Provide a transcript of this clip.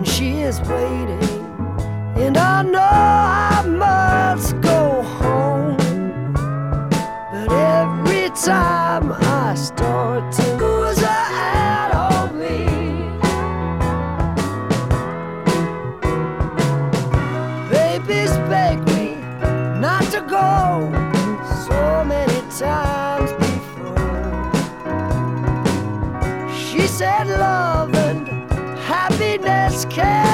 and she is waiting, and I know I must go home. But every time I start to lose her out on me, babies beg me not to go so many times before. She said love and happiness can